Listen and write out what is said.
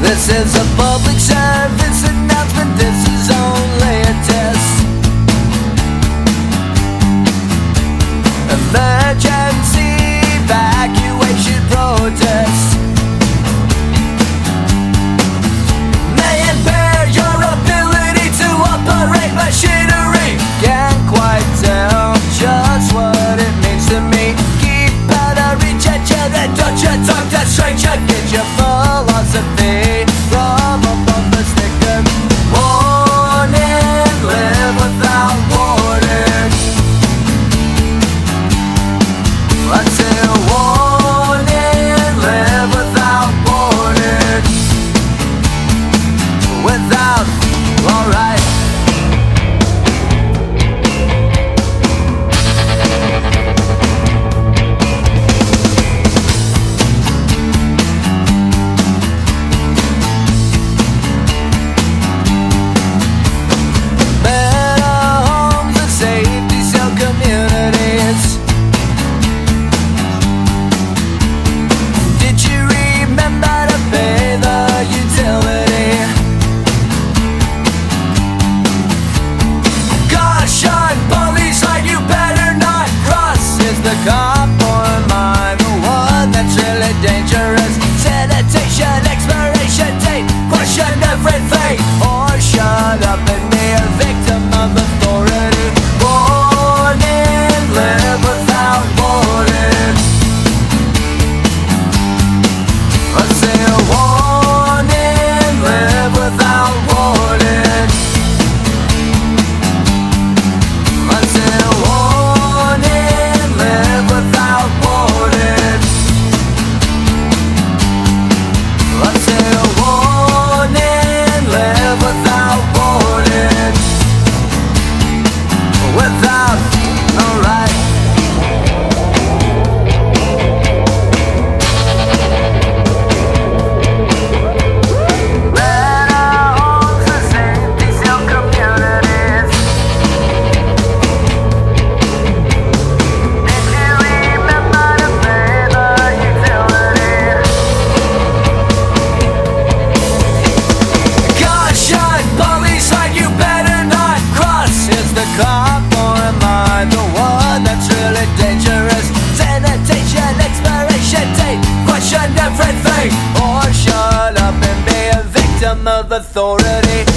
This is a public service announcement, this is only a test. Emergency evacuation protest may impair your ability to operate machinery. Can't quite tell just what it means to me. Keep out of reach at you, then don't you talk to stranger. Get your philosophy from above the sticker. Warning, live without warning. Until warning, live without warning. Without, alright. Everything, or shut up and be a victim of authority.